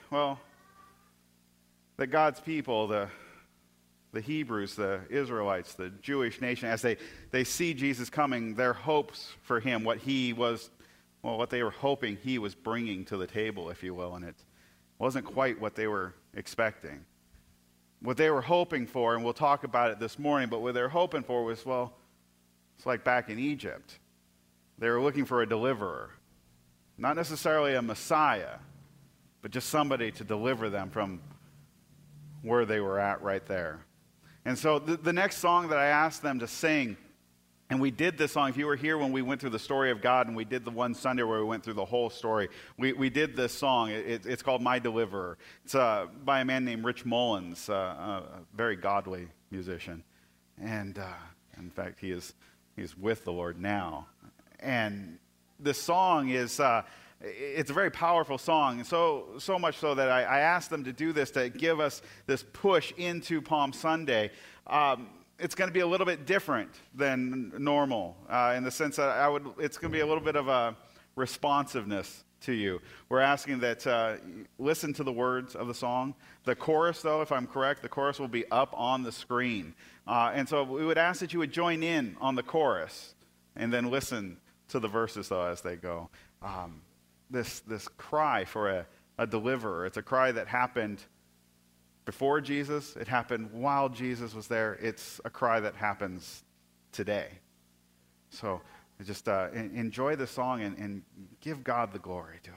well, that God's people, the Hebrews, the Israelites, the Jewish nation, as they see Jesus coming, their hopes for him, what they were hoping he was bringing to the table, if you will, and it wasn't quite what they were expecting. What they were hoping for, and we'll talk about it this morning, but what they were hoping for was, well, it's like back in Egypt. They were looking for a deliverer. Not necessarily a Messiah, but just somebody to deliver them from where they were at right there. And so the next song that I asked them to sing, and we did this song, if you were here when we went through the story of God, and we did the one Sunday where we went through the whole story, we did this song. It's called My Deliverer. It's by a man named Rich Mullins, a very godly musician. And in fact, he's with the Lord now. And the song is... it's a very powerful song, and so much so that I asked them to do this to give us this push into Palm Sunday. It's going to be a little bit different than normal in the sense that it's going to be a little bit of a responsiveness to you. We're asking that listen to the words of the song. The chorus, though, if I'm correct, the chorus will be up on the screen. And so we would ask that you would join in on the chorus and then listen to the verses, though, as they go. This cry for a deliverer. It's a cry that happened before Jesus. It happened while Jesus was there. It's a cry that happens today. So just enjoy the song and give God the glory to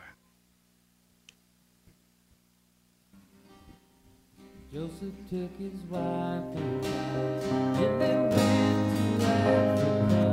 it. Joseph took his wife and child, and they went to Africa.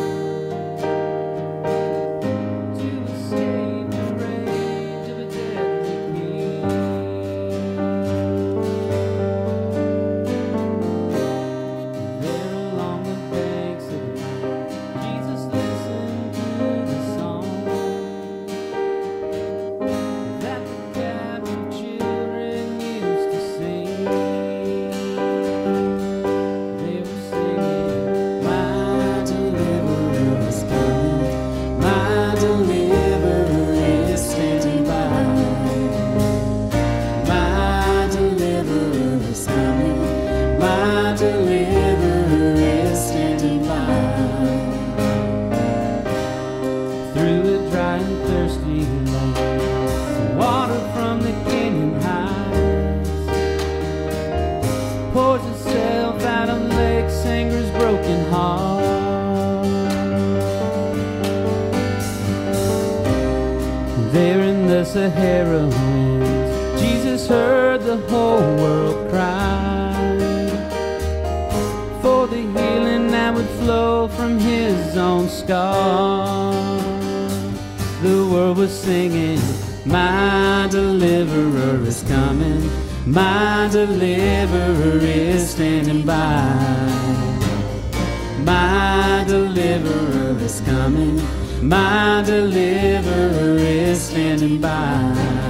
Sahara winds, Jesus heard the whole world cry for the healing that would flow from his own scars. The world was singing, my deliverer is coming, my deliverer is standing by. My deliverer is coming, my deliverer is standing by.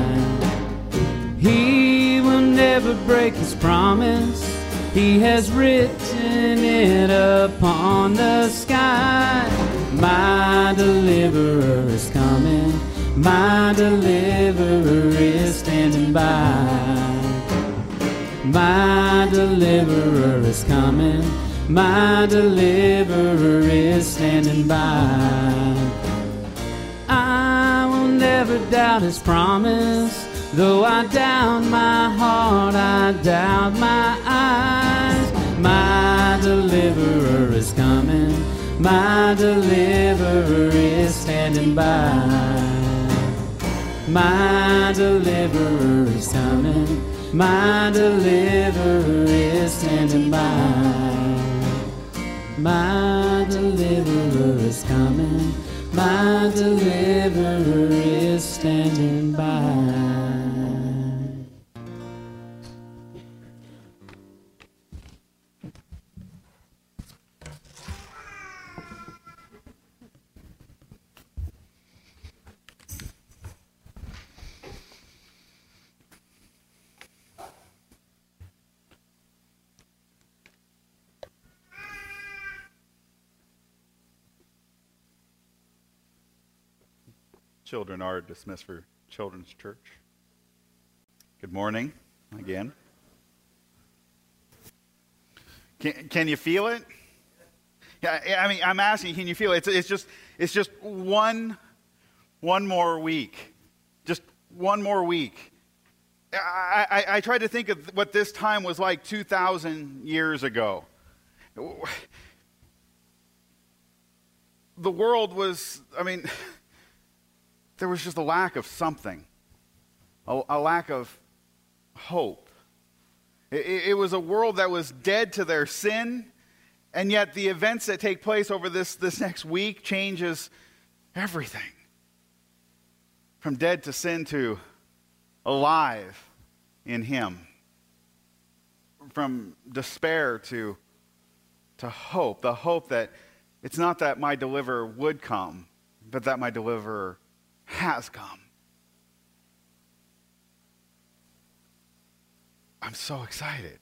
He will never break his promise. He has written it upon the sky. My deliverer is coming. My deliverer is standing by. My deliverer is coming. My deliverer is standing by. I will never doubt his promise. Though I doubt my heart, I doubt my eyes. My deliverer is coming. My deliverer is standing by. My deliverer is coming. My deliverer is standing by. My deliverer is coming. My deliverer is standing by. Children are dismissed for Children's Church. Good morning again. Can you feel it? Yeah, I mean, I'm asking, can you feel it? It's just one more week. Just one more week. I tried to think of what this time was like 2,000 years ago. The world was, there was just a lack of something, a lack of hope. It was a world that was dead to their sin, and yet the events that take place over this next week changes everything. From dead to sin to alive in Him. From despair to hope. The hope that it's not that my deliverer would come, but that my deliverer has come. I'm so excited.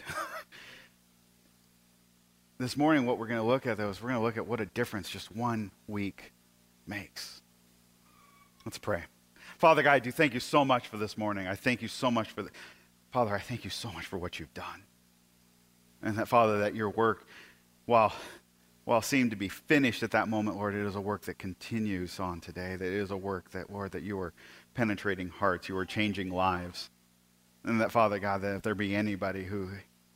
This morning, what we're going to look at, though, is we're going to look at what a difference just 1 week makes. Let's pray. Father God, I do thank you so much for this morning. I thank you so much for Father, I thank you so much for what you've done. And that, Father, that your work, while seemed to be finished at that moment, Lord, it is a work that continues on today. That it is a work that, Lord, that you are penetrating hearts, you are changing lives. And that, Father God, that if there be anybody who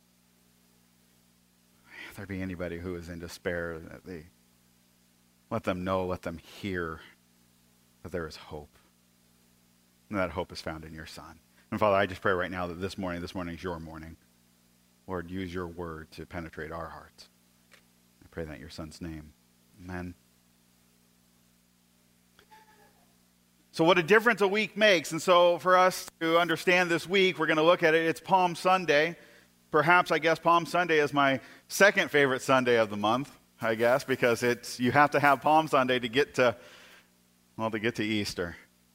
is in despair, that they let them know, let them hear that there is hope. And that hope is found in your Son. And Father, I just pray right now that this morning is your morning. Lord, use your word to penetrate our hearts. I pray that in your Son's name. Amen. So what a difference a week makes. And so for us to understand this week, we're going to look at it. It's Palm Sunday. Perhaps, I guess, Palm Sunday is my second favorite Sunday of the month, I guess, because you have to have Palm Sunday to get to Easter.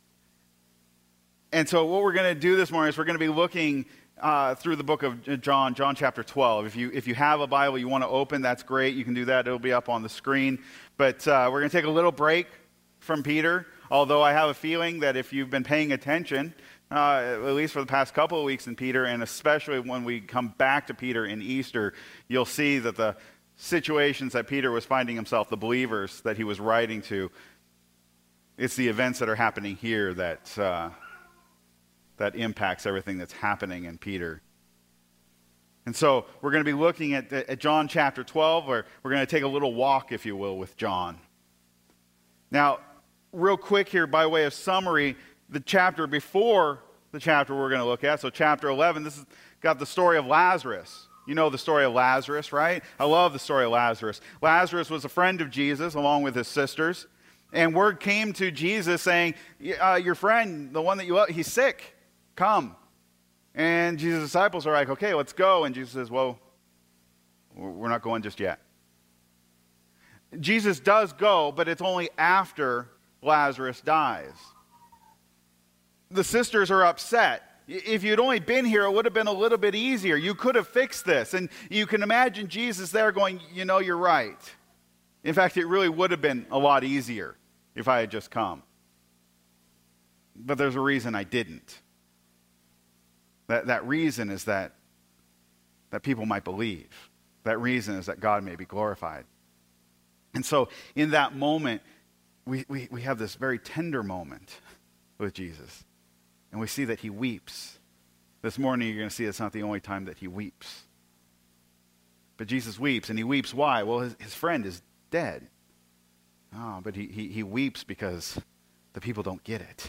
And so what we're going to do this morning is we're going to be looking through the book of John chapter 12. If you have a Bible you want to open, that's great. You can do that. It'll be up on the screen. But we're going to take a little break from Peter, although I have a feeling that if you've been paying attention, at least for the past couple of weeks in Peter, and especially when we come back to Peter in Easter, you'll see that the situations that Peter was finding himself, the believers that he was writing to, it's the events that are happening here that impacts everything that's happening in Peter. And so we're going to be looking at John chapter 12, where we're going to take a little walk, if you will, with John. Now, real quick here, by way of summary, the chapter before the chapter we're going to look at, so chapter 11, this has got the story of Lazarus. You know the story of Lazarus, right? I love the story of Lazarus. Lazarus was a friend of Jesus, along with his sisters. And word came to Jesus saying, your friend, the one that you love, he's sick. Come. And Jesus' disciples are like, okay, let's go. And Jesus says, well, we're not going just yet. Jesus does go, but it's only after Lazarus dies. The sisters are upset. If you'd only been here, it would have been a little bit easier. You could have fixed this. And you can imagine Jesus there going, you're right. In fact, it really would have been a lot easier if I had just come. But there's a reason I didn't. That reason is that people might believe. That reason is that God may be glorified. And so in that moment, we have this very tender moment with Jesus. And we see that he weeps. This morning you're going to see it's not the only time that he weeps. But Jesus weeps, and he weeps why? Well, his friend is dead. Oh, but he weeps because the people don't get it.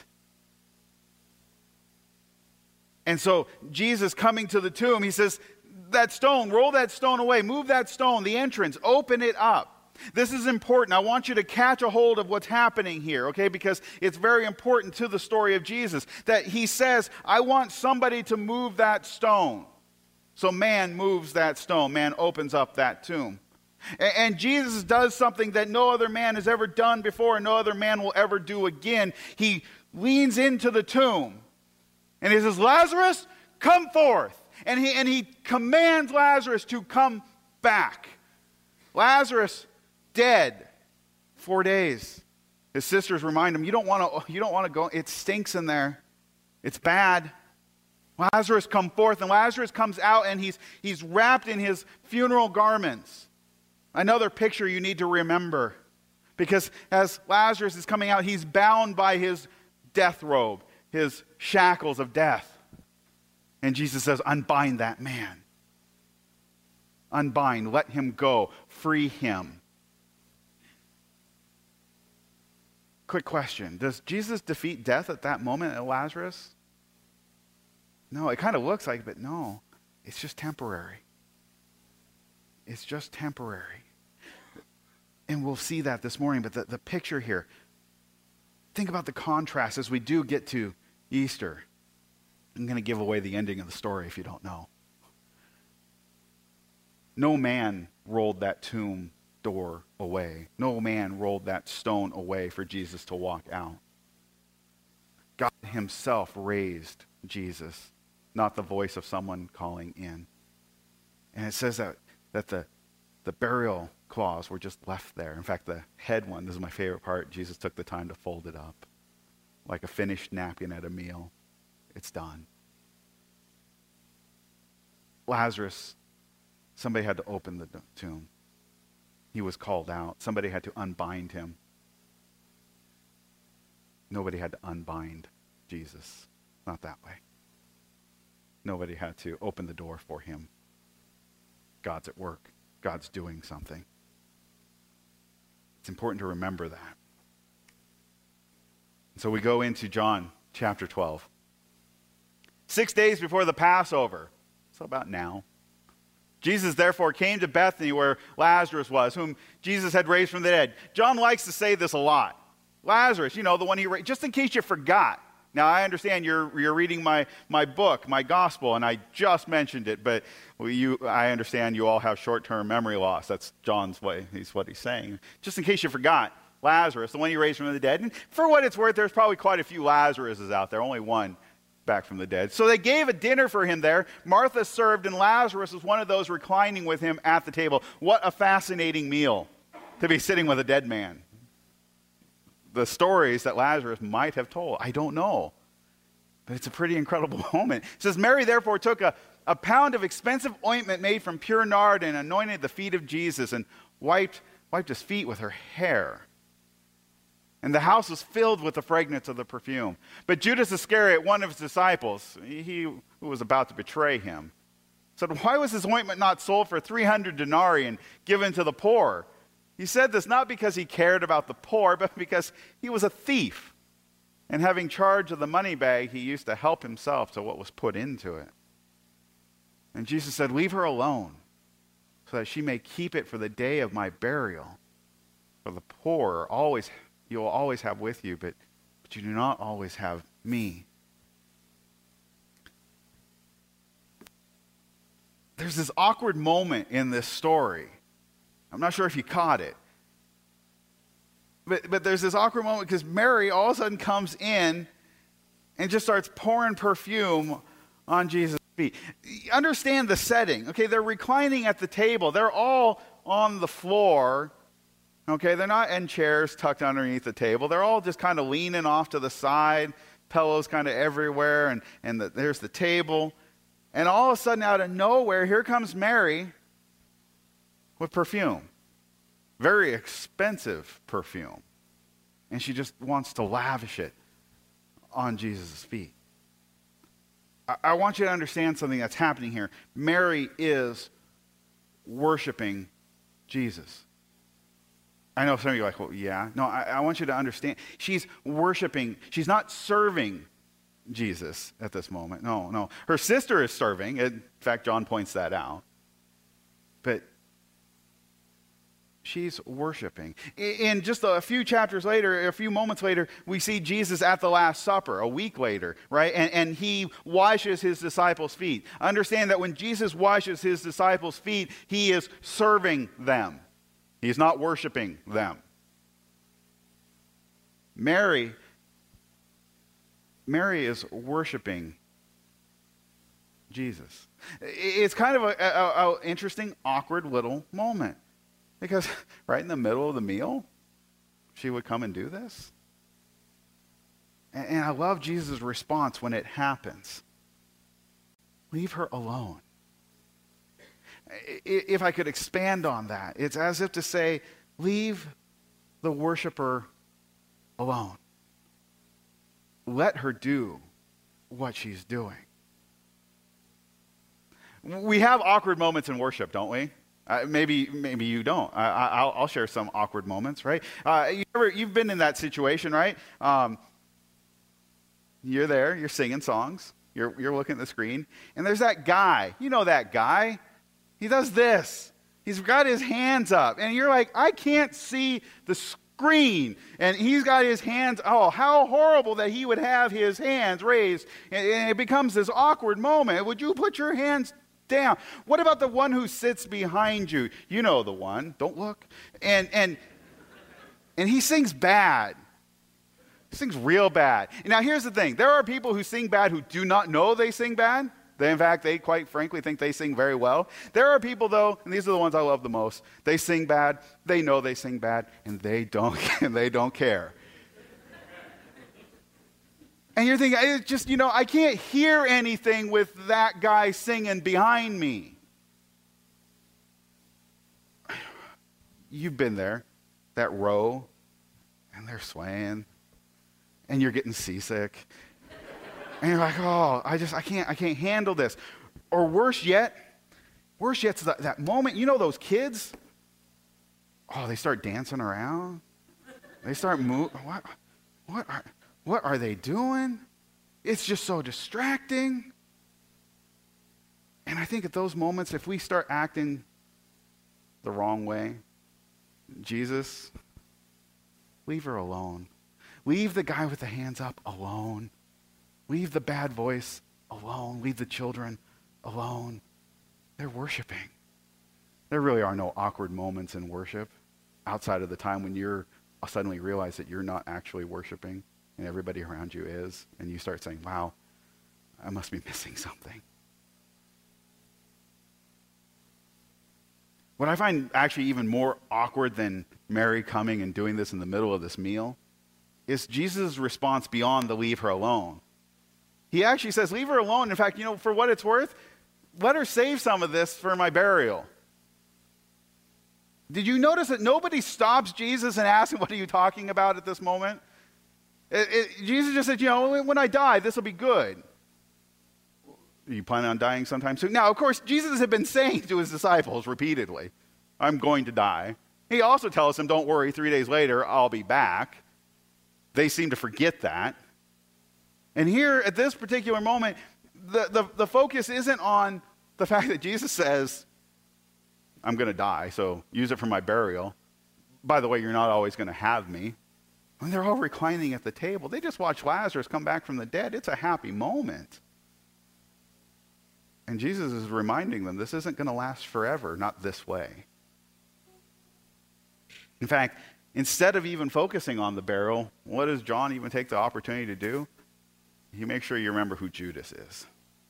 And so Jesus coming to the tomb, he says, that stone, roll that stone away, move that stone, the entrance, open it up. This is important. I want you to catch a hold of what's happening here, okay? Because it's very important to the story of Jesus that he says, I want somebody to move that stone. So man moves that stone. Man opens up that tomb. And Jesus does something that no other man has ever done before and no other man will ever do again. He leans into the tomb and he says, Lazarus, come forth. And he commands Lazarus to come back. Lazarus, dead, 4 days. His sisters remind him, you don't want to go. It stinks in there. It's bad. Lazarus, come forth. And Lazarus comes out, and he's wrapped in his funeral garments. Another picture you need to remember. Because as Lazarus is coming out, he's bound by his death robe, his shackles of death. And Jesus says, unbind that man. Unbind, let him go, free him. Quick question. Does Jesus defeat death at that moment at Lazarus? No, it kind of looks like it, but no. It's just temporary. It's just temporary. And we'll see that this morning, but the picture here, think about the contrast as we do get to Easter. I'm going to give away the ending of the story if you don't know. No man rolled that tomb door away. No man rolled that stone away for Jesus to walk out. God himself raised Jesus, not the voice of someone calling in. And it says that the burial cloths were just left there. In fact, the head one, this is my favorite part, Jesus took the time to fold it up like a finished napkin at a meal. It's done. Lazarus, somebody had to open the tomb. He was called out. Somebody had to unbind him. Nobody had to unbind Jesus. Not that way. Nobody had to open the door for him. God's at work. God's doing something. It's important to remember that. So we go into John chapter 12. 6 days before the Passover, so about now, Jesus therefore came to Bethany where Lazarus was, whom Jesus had raised from the dead. John likes to say this a lot. Lazarus, the one he raised, just in case you forgot. Now, I understand you're reading my book, my gospel, and I just mentioned it, but I understand you all have short-term memory loss. That's John's way. He's what he's saying. Just in case you forgot, Lazarus, the one he raised from the dead. And for what it's worth, there's probably quite a few Lazaruses out there, only one back from the dead. So they gave a dinner for him there. Martha served, and Lazarus was one of those reclining with him at the table. What a fascinating meal to be sitting with a dead man. The stories that Lazarus might have told, I don't know. But it's a pretty incredible moment. It says, Mary therefore took a pound of expensive ointment made from pure nard and anointed the feet of Jesus and wiped his feet with her hair. And the house was filled with the fragrance of the perfume. But Judas Iscariot, one of his disciples, he who was about to betray him, said, why was this ointment not sold for 300 denarii and given to the poor? He said this not because he cared about the poor, but because he was a thief. And having charge of the money bag, he used to help himself to what was put into it. And Jesus said, leave her alone, so that she may keep it for the day of my burial. For the poor you will always have with you, but you do not always have me. There's this awkward moment in this story. I'm not sure if you caught it. But there's this awkward moment because Mary all of a sudden comes in and just starts pouring perfume on Jesus' feet. Understand the setting. Okay, they're reclining at the table. They're all on the floor. Okay, they're not in chairs tucked underneath the table. They're all just kind of leaning off to the side, pillows kind of everywhere, and there's the table. And all of a sudden, out of nowhere, here comes Mary with perfume. Very expensive perfume. And she just wants to lavish it on Jesus' feet. I want you to understand something that's happening here. Mary is worshiping Jesus. I know some of you are like, well, yeah. No, I want you to understand. She's worshiping. She's not serving Jesus at this moment. No. Her sister is serving. In fact, John points that out. But she's worshiping. In just a few chapters later, a few moments later, we see Jesus at the Last Supper, a week later, right? And he washes his disciples' feet. Understand that when Jesus washes his disciples' feet, he is serving them. He's not worshiping them. Mary is worshiping Jesus. It's kind of an interesting, awkward little moment. Because right in the middle of the meal, she would come and do this. And I love Jesus' response when it happens. Leave her alone. If I could expand on that, it's as if to say, leave the worshiper alone. Let her do what she's doing. We have awkward moments in worship, don't we? Maybe you don't. I'll share some awkward moments, right? You've been in that situation, right? You're there, you're singing songs, you're looking at the screen, and there's that guy. You know that guy. He does this. He's got his hands up, and you're like, I can't see the screen. And he's got his hands, oh, how horrible that he would have his hands raised. And it becomes this awkward moment. Would you put your hands down? What about the one who sits behind you? You know the one. Don't look. And he sings bad. He sings real bad. Now, here's the thing. There are people who sing bad who do not know they sing bad. In fact, they quite frankly think they sing very well. There are people, though, and these are the ones I love the most. They sing bad. They know they sing bad, and they don't care. And you're thinking, it's just, I can't hear anything with that guy singing behind me. You've been there, that row, and they're swaying, and you're getting seasick. And you're like, oh, I can't handle this. Or worse yet, is that moment, those kids? Oh, they start dancing around. They start moving. What are they doing? It's just so distracting. And I think at those moments, if we start acting the wrong way, Jesus, leave her alone. Leave the guy with the hands up alone. Leave the bad voice alone. Leave the children alone. They're worshiping. There really are no awkward moments in worship outside of the time when you're suddenly realize that you're not actually worshiping and everybody around you is, and you start saying, wow, I must be missing something. What I find actually even more awkward than Mary coming and doing this in the middle of this meal is Jesus' response beyond the leave her alone. He actually says, leave her alone. In fact, for what it's worth, let her save some of this for my burial. Did you notice that nobody stops Jesus and asks him, what are you talking about at this moment? Jesus just said, when I die, this will be good. Are you planning on dying sometime soon? Now, of course, Jesus had been saying to his disciples repeatedly, I'm going to die. He also tells them, don't worry, 3 days later, I'll be back. They seem to forget that. And here, at this particular moment, the focus isn't on the fact that Jesus says, I'm going to die, so use it for my burial. By the way, you're not always going to have me. And they're all reclining at the table. They just watched Lazarus come back from the dead. It's a happy moment. And Jesus is reminding them, this isn't going to last forever, not this way. In fact, instead of even focusing on the burial, what does John even take the opportunity to do? He makes sure you remember who Judas is.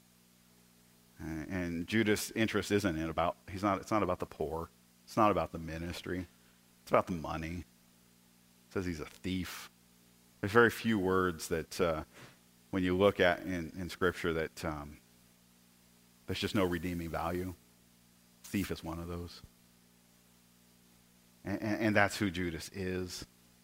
And Judas' interest it's not about the poor. It's not about the ministry. It's about the money. It says he's a thief. There's very few words that when you look at in Scripture that there's just no redeeming value. Thief is one of those. And that's who Judas is.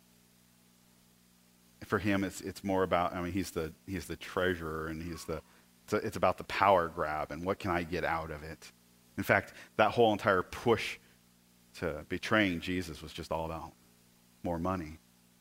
For him, it's more about, he's the treasurer, and it's about the power grab and what can I get out of it. In fact, that whole entire push to betraying Jesus was just all about more money.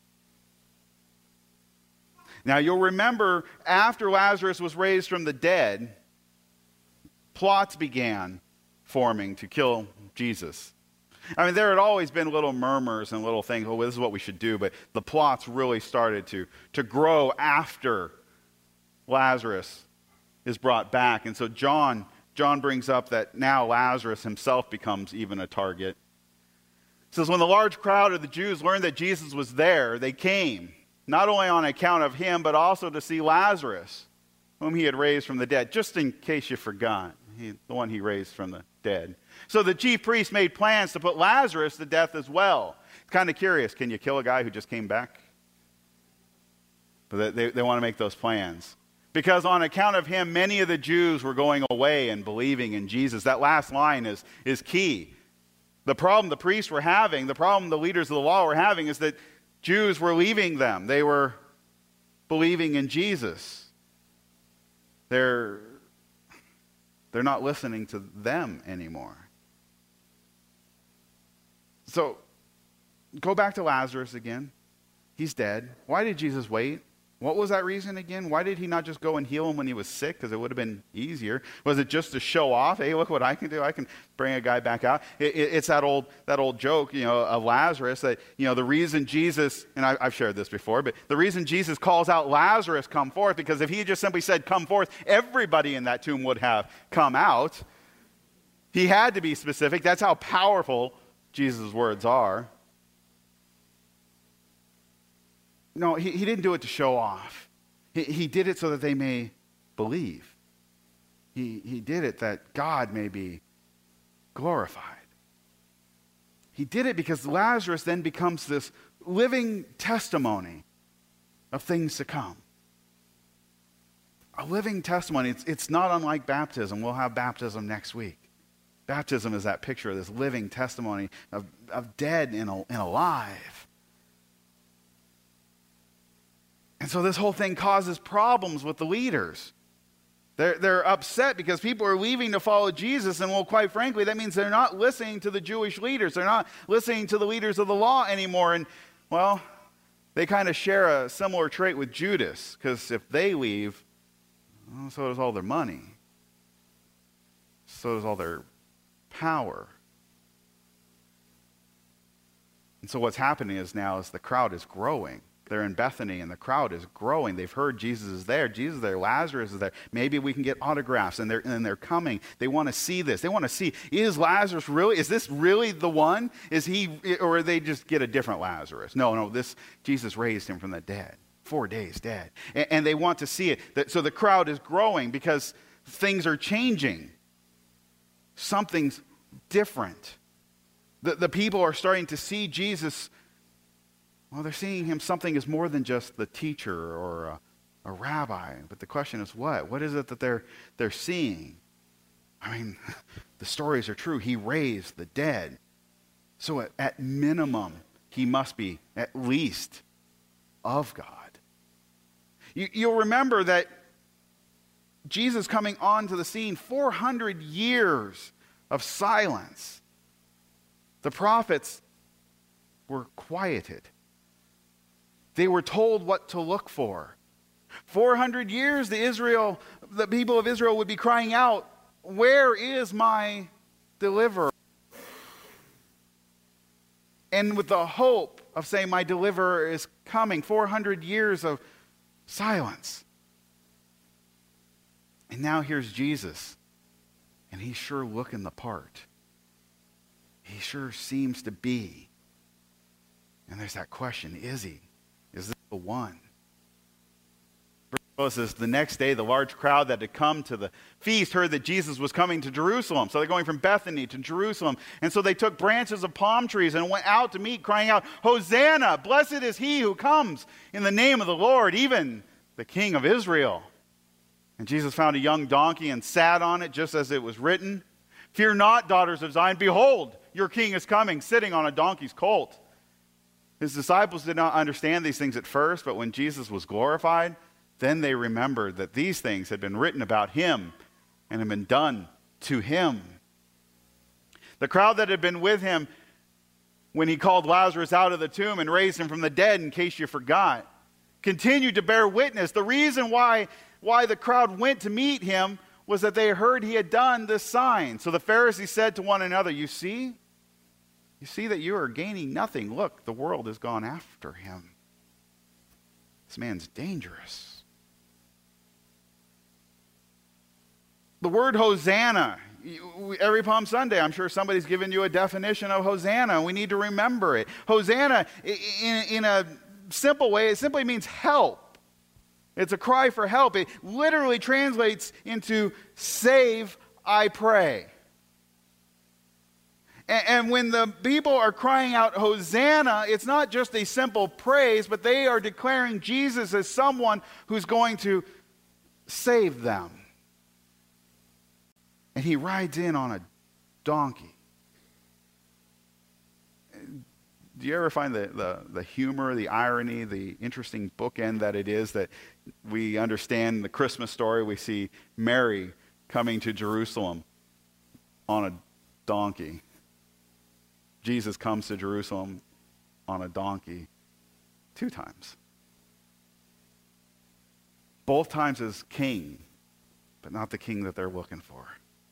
Now, you'll remember after Lazarus was raised from the dead, plots began forming to kill Jesus. There had always been little murmurs and little things, this is what we should do, but the plots really started to grow after Lazarus is brought back. And so John brings up that now Lazarus himself becomes even a target. It says, when the large crowd of the Jews learned that Jesus was there, they came, not only on account of him, but also to see Lazarus, whom he had raised from the dead, just in case you forgot, the one he raised from the dead. So the chief priests made plans to put Lazarus to death as well. It's kind of curious. Can you kill a guy who just came back? But they want to make those plans. Because on account of him, many of the Jews were going away and believing in Jesus. That last line is key. The problem the priests were having, the problem the leaders of the law were having, is that Jews were leaving them. They were believing in Jesus. They're not listening to them anymore. So, go back to Lazarus again. He's dead. Why did Jesus wait? What was that reason again? Why did he not just go and heal him when he was sick? Because it would have been easier. Was it just to show off? Hey, look what I can do. I can bring a guy back out. It's that old joke, of Lazarus that, the reason Jesus, and I've shared this before, but the reason Jesus calls out Lazarus, come forth, because if he had just simply said, come forth, everybody in that tomb would have come out. He had to be specific. That's how powerful Jesus' words are. No, he didn't do it to show off. He did it so that they may believe. He did it that God may be glorified. He did it because Lazarus then becomes this living testimony of things to come. A living testimony. It's not unlike baptism. We'll have baptism next week. Baptism is that picture of this living testimony of dead and alive. And so this whole thing causes problems with the leaders. They're upset because people are leaving to follow Jesus, and well, quite frankly, that means they're not listening to the Jewish leaders. They're not listening to the leaders of the law anymore. And, well, they kind of share a similar trait with Judas, because if they leave, well, so does all their money. So does all their power. And so what's happening is the crowd is growing. They're in Bethany and the crowd is growing. They've heard Jesus is there. Jesus is there. Lazarus is there. Maybe we can get autographs, and they're coming. They want to see this. They want to see, is Lazarus really, is this really the one? Is he, or they just get a different Lazarus? No, this Jesus raised him from the dead. 4 days dead. And they want to see it. So the crowd is growing because things are changing. Something's different. The people are starting to see Jesus. Well, they're seeing him something as more than just the teacher or a rabbi. But the question is what? What is it that they're seeing? I mean, the stories are true. He raised the dead. So at minimum, he must be at least of God. You'll remember that Jesus coming onto the scene, 400 years of silence. The prophets were quieted. They were told what to look for. 400 years, the people of Israel would be crying out, "Where is my deliverer?" And with the hope of saying, "My deliverer is coming," 400 years of silence. And now here's Jesus, and he's sure looking the part. He sure seems to be. And there's that question, is he? Is this the one? Verse says, the next day the large crowd that had come to the feast heard that Jesus was coming to Jerusalem. So they're going from Bethany to Jerusalem. And so they took branches of palm trees and went out to meet, crying out, "Hosanna! Blessed is he who comes in the name of the Lord, even the King of Israel." And Jesus found a young donkey and sat on it, just as it was written, "Fear not, daughters of Zion. Behold, your king is coming, sitting on a donkey's colt." His disciples did not understand these things at first, but when Jesus was glorified, then they remembered that these things had been written about him and had been done to him. The crowd that had been with him when he called Lazarus out of the tomb and raised him from the dead, in case you forgot, continued to bear witness. The reason why the crowd went to meet him was that they heard he had done this sign. So the Pharisees said to one another, You see that you are gaining nothing. Look, the world has gone after him. This man's dangerous. The word Hosanna, every Palm Sunday, I'm sure somebody's given you a definition of Hosanna. We need to remember it. Hosanna, in a simple way, it simply means help. It's a cry for help. It literally translates into save, I pray. And when the people are crying out Hosanna, it's not just a simple praise, but they are declaring Jesus as someone who's going to save them. And he rides in on a donkey. Do you ever find the humor, the irony, the interesting bookend that it is that we understand the Christmas story? We see Mary coming to Jerusalem on a donkey. Jesus comes to Jerusalem on a donkey 2 times. Both times as king, but not the king that they're looking for.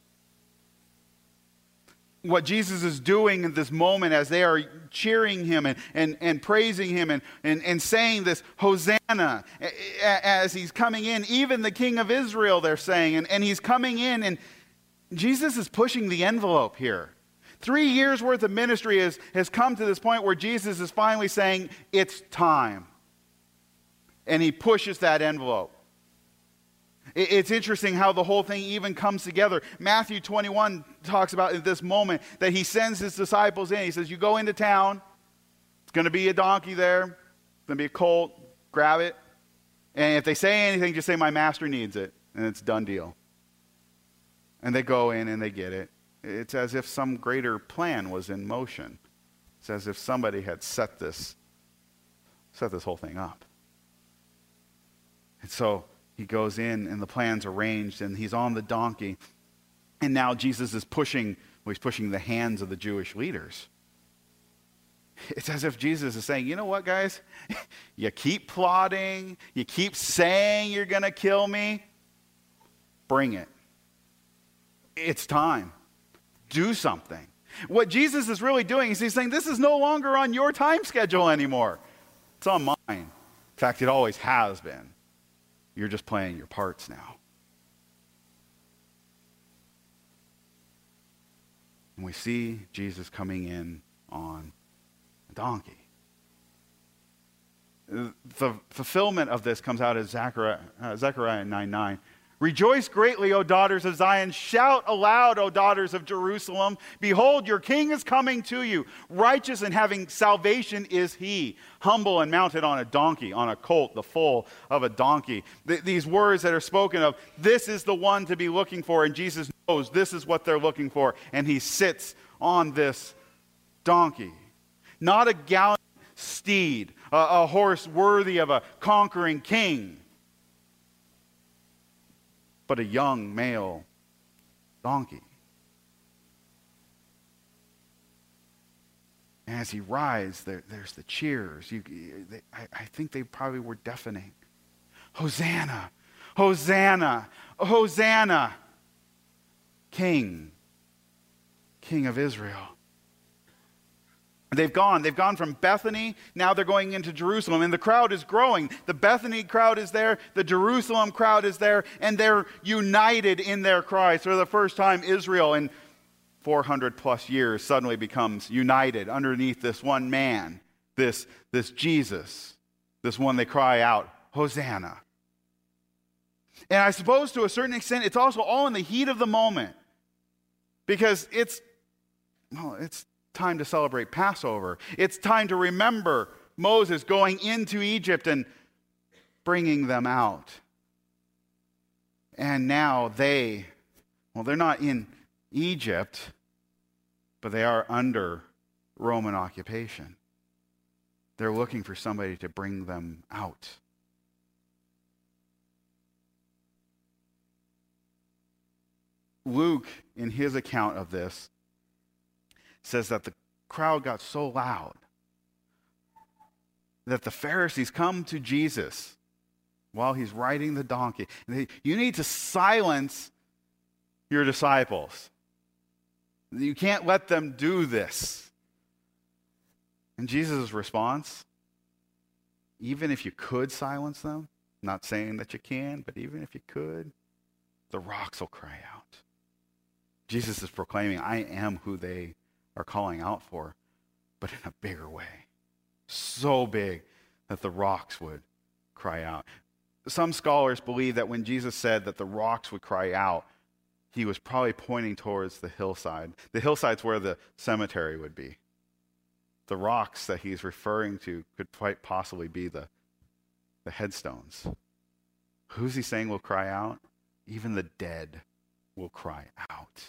What Jesus is doing in this moment as they are cheering him and praising him and saying this Hosanna as he's coming in, even the King of Israel they're saying, and he's coming in, and Jesus is pushing the envelope here. 3 years worth of ministry has come to this point where Jesus is finally saying, it's time. And he pushes that envelope. It's interesting how the whole thing even comes together. Matthew 21 talks about in this moment that he sends his disciples in. He says, you go into town. It's going to be a donkey there. It's going to be a colt. Grab it. And if they say anything, just say, my master needs it. And it's a done deal. And they go in and they get it. It's as if some greater plan was in motion. It's as if somebody had set this whole thing up. And so he goes in and the plan's arranged and he's on the donkey. And now Jesus is pushing the hands of the Jewish leaders. It's as if Jesus is saying, you know what, guys? You keep plotting. You keep saying you're going to kill me. Bring it. It's time. Do something. What Jesus is really doing is he's saying, this is no longer on your time schedule anymore. It's on mine. In fact, it always has been. You're just playing your parts now. And we see Jesus coming in on a donkey. The fulfillment of this comes out of Zechariah 9:9. Rejoice greatly, O daughters of Zion. Shout aloud, O daughters of Jerusalem. Behold, your king is coming to you. Righteous and having salvation is he. Humble and mounted on a donkey, on a colt, the foal of a donkey. These words that are spoken of, this is the one to be looking for. And Jesus knows this is what they're looking for. And he sits on this donkey. Not a gallant steed, a horse worthy of a conquering king, but a young male donkey. And as he rides, there's the cheers. I think they probably were deafening. Hosanna! Hosanna! Hosanna! King of Israel. They've gone from Bethany, now they're going into Jerusalem, and the crowd is growing. The Bethany crowd is there, the Jerusalem crowd is there, and they're united in their cries. For the first time, Israel in 400 plus years suddenly becomes united underneath this one man, this Jesus, this one they cry out, Hosanna. And I suppose to a certain extent, it's also all in the heat of the moment, because it's time to celebrate Passover. It's time to remember Moses going into Egypt and bringing them out. And now they're not in Egypt, but they are under Roman occupation. They're looking for somebody to bring them out. Luke, in his account of this, says that the crowd got so loud that the Pharisees come to Jesus while he's riding the donkey. And you need to silence your disciples. You can't let them do this. And Jesus' response, even if you could silence them, not saying that you can, but even if you could, the rocks will cry out. Jesus is proclaiming, I am who they are calling out for, but in a bigger way. So big that the rocks would cry out. Some scholars believe that when Jesus said that the rocks would cry out, he was probably pointing towards the hillside. The hillside's where the cemetery would be. The rocks that he's referring to could quite possibly be the headstones. Who's he saying will cry out? Even the dead will cry out.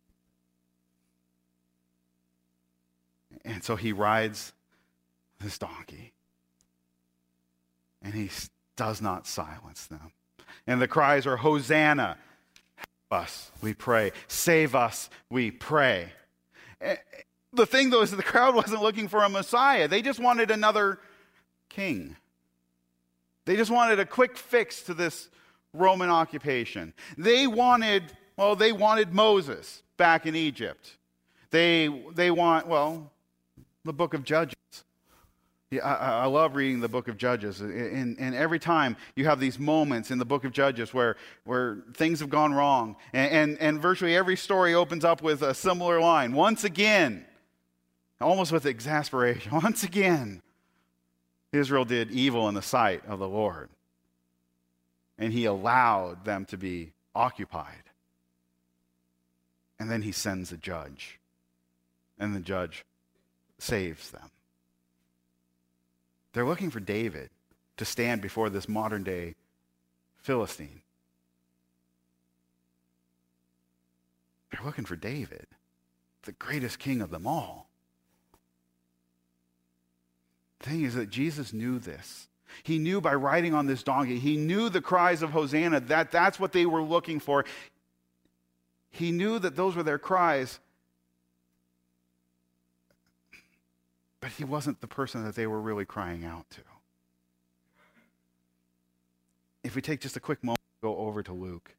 And so he rides this donkey. And he does not silence them. And the cries are, Hosanna, help us, we pray. Save us, we pray. The thing, though, is that the crowd wasn't looking for a Messiah. They just wanted another king. They just wanted a quick fix to this Roman occupation. They wanted Moses back in Egypt. They want, the book of Judges. Yeah, I love reading the book of Judges. And every time you have these moments in the book of Judges where things have gone wrong. And virtually every story opens up with a similar line. Once again, almost with exasperation, once again, Israel did evil in the sight of the Lord. And he allowed them to be occupied. And then he sends a judge. And the judge saves them. They're looking for David to stand before this modern day Philistine. They're looking for David, the greatest king of them all. The thing is that Jesus knew this. He knew by riding on this donkey, he knew the cries of Hosanna, that's what they were looking for. He knew that those were their cries, but he wasn't the person that they were really crying out to. If we take just a quick moment to go over to Luke,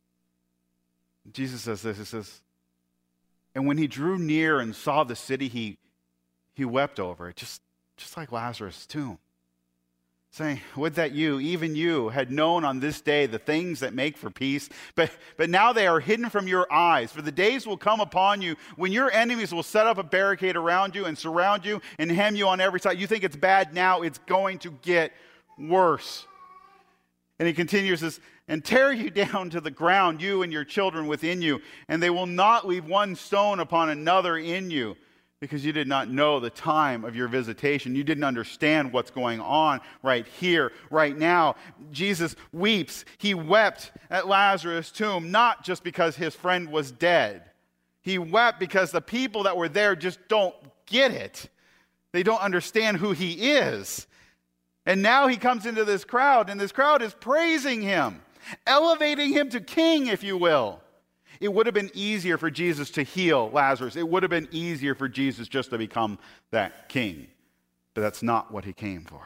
Jesus says this, he says, and when he drew near and saw the city, he wept over it, just like Lazarus' tomb, saying, would that you, even you, had known on this day the things that make for peace, but now they are hidden from your eyes. For the days will come upon you when your enemies will set up a barricade around you and surround you and hem you on every side. You think it's bad now, it's going to get worse. And he continues this, and tear you down to the ground, you and your children within you, and they will not leave one stone upon another in you, because you did not know the time of your visitation. You didn't understand what's going on right here, right now. Jesus weeps. He wept at Lazarus' tomb, not just because his friend was dead. He wept because the people that were there just don't get it. They don't understand who he is. And now he comes into this crowd, and this crowd is praising him, elevating him to king, if you will. It would have been easier for Jesus to heal Lazarus. It would have been easier for Jesus just to become that king. But that's not what he came for.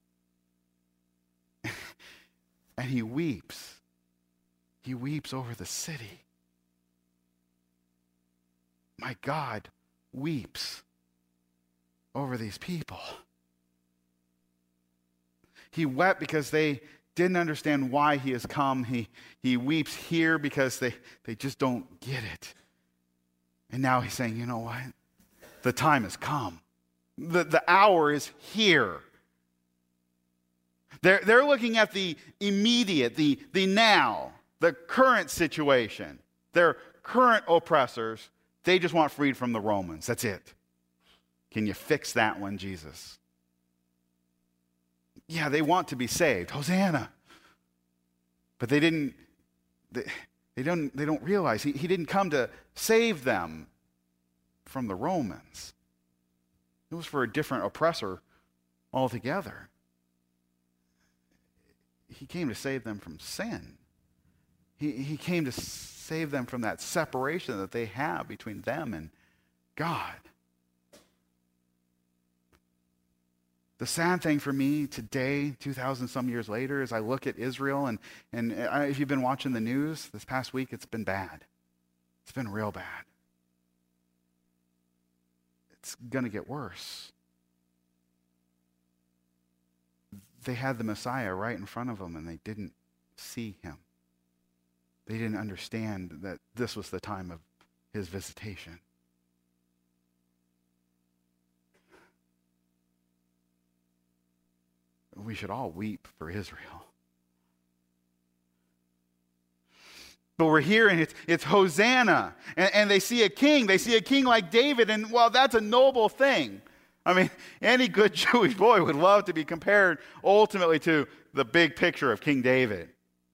And he weeps. He weeps over the city. My God weeps over these people. He wept because they didn't understand why he has come. He weeps here because they just don't get it. And now he's saying, you know what? The time has come. The hour is here. They're looking at the immediate, the now, the current situation. Their current oppressors, they just want freed from the Romans. That's it. Can you fix that one, Jesus? Yeah, they want to be saved. Hosanna. But they don't realize he didn't come to save them from the Romans. It was for a different oppressor altogether. He came to save them from sin. He came to save them from that separation that they have between them and God. The sad thing for me today, 2,000 some years later, is I look at Israel, and if you've been watching the news this past week, it's been bad. It's been real bad. It's going to get worse. They had the Messiah right in front of them, and they didn't see him. They didn't understand that this was the time of his visitation. We should all weep for Israel. But we're here, and it's Hosanna. And they see a king. They see a king like David, and well, that's a noble thing. I mean, any good Jewish boy would love to be compared ultimately to the big picture of King David.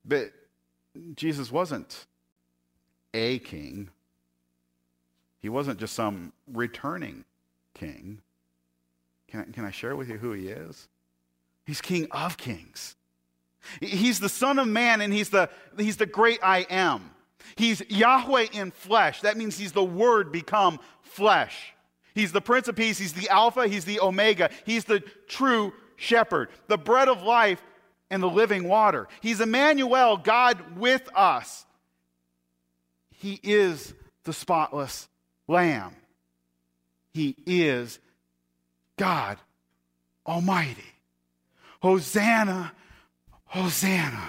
But Jesus wasn't a king. He wasn't just some returning king. Can I share with you who he is? He's King of Kings. He's the Son of Man, and he's the great I am. He's Yahweh in flesh. That means he's the Word become flesh. He's the Prince of Peace. He's the Alpha. He's the Omega. He's the true shepherd, the bread of life and the living water. He's Emmanuel, God with us. He is the spotless Lamb. He is God Almighty. Hosanna, Hosanna.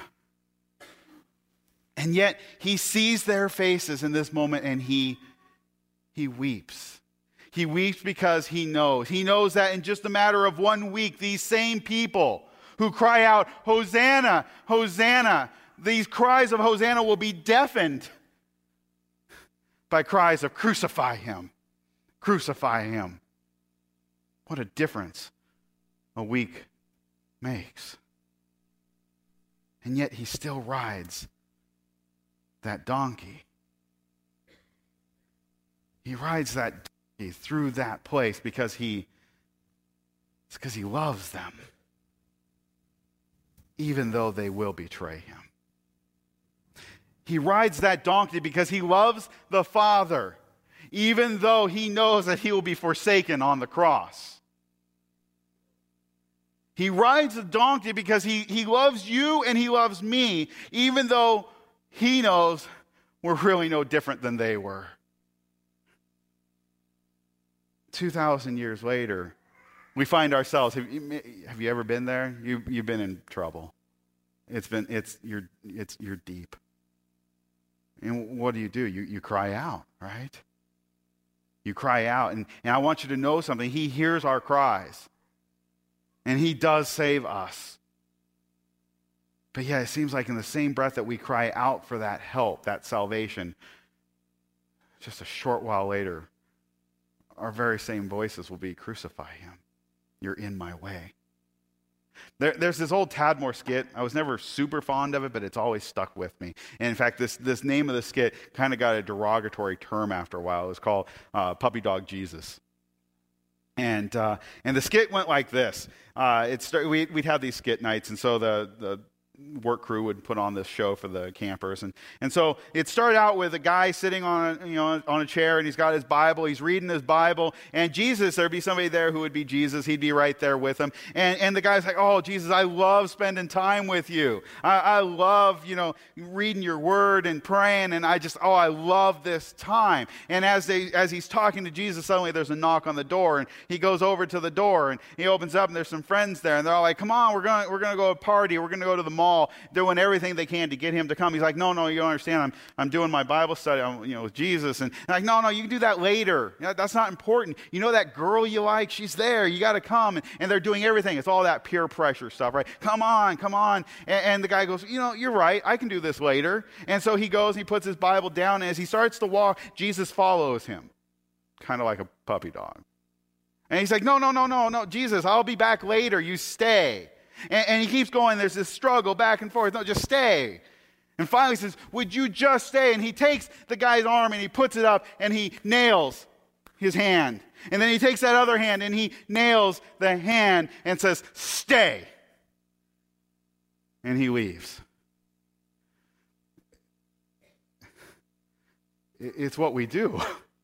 And yet he sees their faces in this moment and he weeps. He weeps because he knows. He knows that in just a matter of 1 week, these same people who cry out, Hosanna, Hosanna, these cries of Hosanna will be deafened by cries of crucify him, crucify him. What a difference a week makes. And yet he still rides that donkey. He rides that donkey through that place because he loves them, even though they will betray him. He rides that donkey because he loves the Father, even though he knows that he will be forsaken on the cross. He rides the donkey because he loves you and he loves me, even though he knows we're really no different than they were. 2,000 years later, we find ourselves, have you ever been there? You've been in trouble. You're deep. And what do? You cry out, right? You cry out. And I want you to know something. He hears our cries. And he does save us. But yeah, it seems like in the same breath that we cry out for that help, that salvation, just a short while later, our very same voices will be, crucify him. You're in my way. There's this old Tadmor skit. I was never super fond of it, but it's always stuck with me. And in fact, this name of the skit kind of got a derogatory term after a while. It was called Puppy Dog Jesus. And the skit went like this. We'd have these skit nights, and so the work crew would put on this show for the campers, and so it started out with a guy sitting on a chair, and he's got his Bible, he's reading his Bible, and Jesus, there'd be somebody there who would be Jesus, he'd be right there with him, and the guy's like, oh Jesus, I love spending time with you, I love reading your word and praying, and I love this time. And as he's talking to Jesus, suddenly there's a knock on the door, and he goes over to the door, and he opens up, and there's some friends there, and they're all like, come on, we're gonna go to a party, we're gonna go to the mall, doing everything they can to get him to come. He's like, no, you don't understand. I'm doing my Bible study, with Jesus. And like, no, you can do that later. That's not important. You know that girl you like? She's there. You got to come. And they're doing everything. It's all that peer pressure stuff, right? Come on. And the guy goes, you're right. I can do this later. And so he goes and he puts his Bible down. And as he starts to walk, Jesus follows him, kind of like a puppy dog. And he's like, no, Jesus, I'll be back later. You stay. And he keeps going. There's this struggle back and forth. No, just stay. And finally he says, would you just stay? And he takes the guy's arm and he puts it up and he nails his hand. And then he takes that other hand and he nails the hand and says, stay. And he leaves. It's what we do.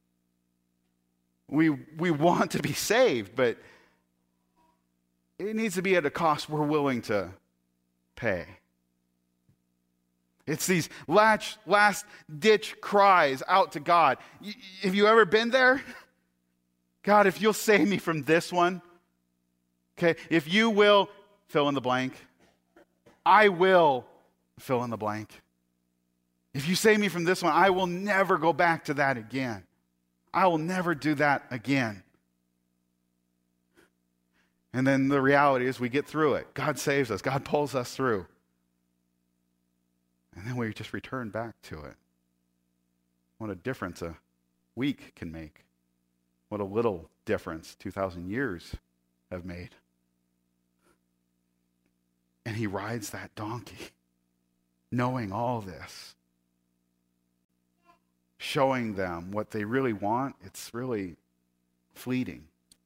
We want to be saved, but it needs to be at a cost we're willing to pay. It's these last-ditch cries out to God. Have you ever been there? God, if you'll save me from this one, okay, if you will fill in the blank, I will fill in the blank. If you save me from this one, I will never go back to that again. I will never do that again. And then the reality is we get through it. God saves us. God pulls us through. And then we just return back to it. What a difference a week can make. What a little difference 2,000 years have made. And he rides that donkey. knowing all this, showing them what they really want, it's really fleeting.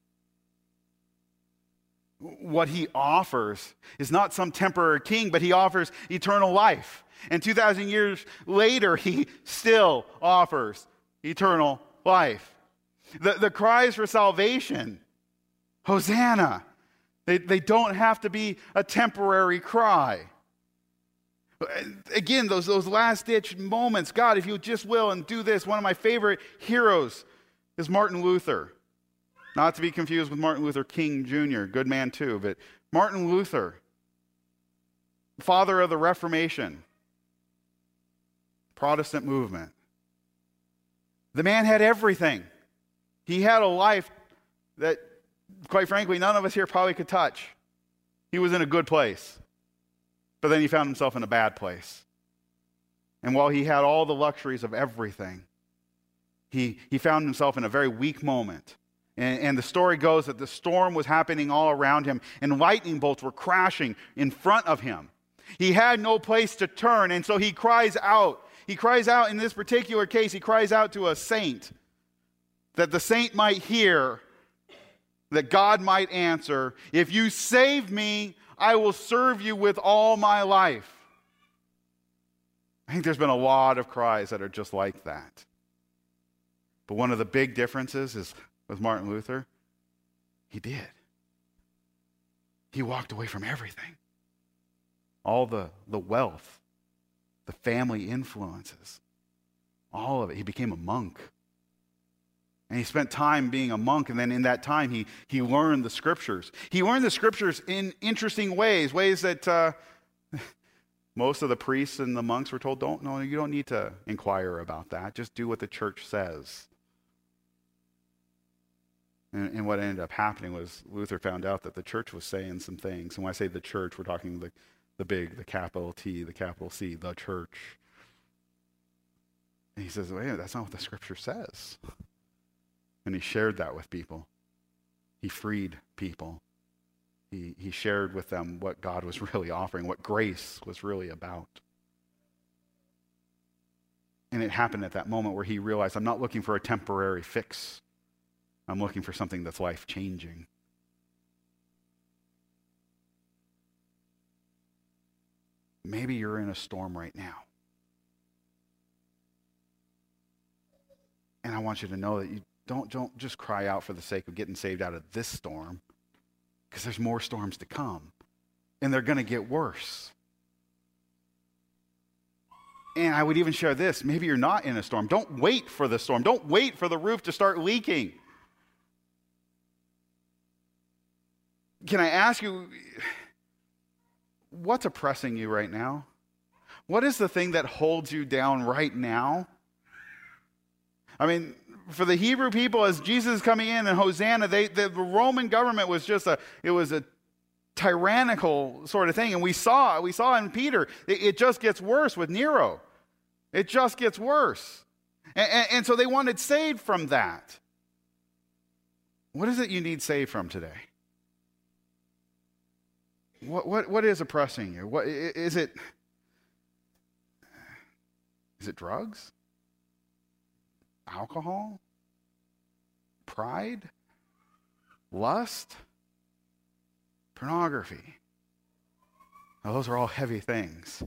What he offers is not some temporary king, but he offers eternal life. And 2,000 years later, he still offers eternal life. The cries for salvation, Hosanna, they don't have to be a temporary cry. Again, those last-ditch moments, God, if you just will and do this. One of my favorite heroes is Martin Luther. Not to be confused with Martin Luther King Jr., good man too, but Martin Luther, father of the Reformation, Protestant movement. The man had everything. He had a life that, quite frankly, none of us here probably could touch. He was in a good place. But then he found himself in a bad place. And while he had all the luxuries of everything, he found himself in a very weak moment. And the story goes that the storm was happening all around him, and lightning bolts were crashing in front of him. He had no place to turn, and so he cries out. He cries out, in this particular case, he cries out to a saint, that the saint might hear, that God might answer, "If you save me, I will serve you with all my life." I think there's been a lot of cries that are just like that. But one of the big differences is with Martin Luther, he did. He walked away from everything. All the wealth, the family influences, all of it. He became a monk. And he spent time being a monk, and then in that time he learned the scriptures. He learned the scriptures in interesting ways that most of the priests and the monks were told, you don't need to inquire about that. Just do what the church says. And what ended up happening was Luther found out that the church was saying some things. And when I say the church, we're talking the big, the capital T, the capital C, the church. And he says, wait, that's not what the scripture says. And he shared that with people. He freed people. He shared with them what God was really offering, what grace was really about. And it happened at that moment where he realized, I'm not looking for a temporary fix. I'm looking for something that's life-changing. Maybe you're in a storm right now. And I want you to know that you don't just cry out for the sake of getting saved out of this storm, because there's more storms to come, and they're going to get worse. And I would even share this. Maybe you're not in a storm. Don't wait for the storm. Don't wait for the roof to start leaking. Can I ask you, what's oppressing you right now? What is the thing that holds you down right now? I mean, for the Hebrew people, as Jesus is coming in and Hosanna, the Roman government was just a tyrannical sort of thing. And we saw in Peter, it just gets worse with Nero. It just gets worse. And so they wanted saved from that. What is it you need saved from today? What is oppressing you? What is it? Is it drugs? Alcohol? Pride? Lust? Pornography? Now, those are all heavy things.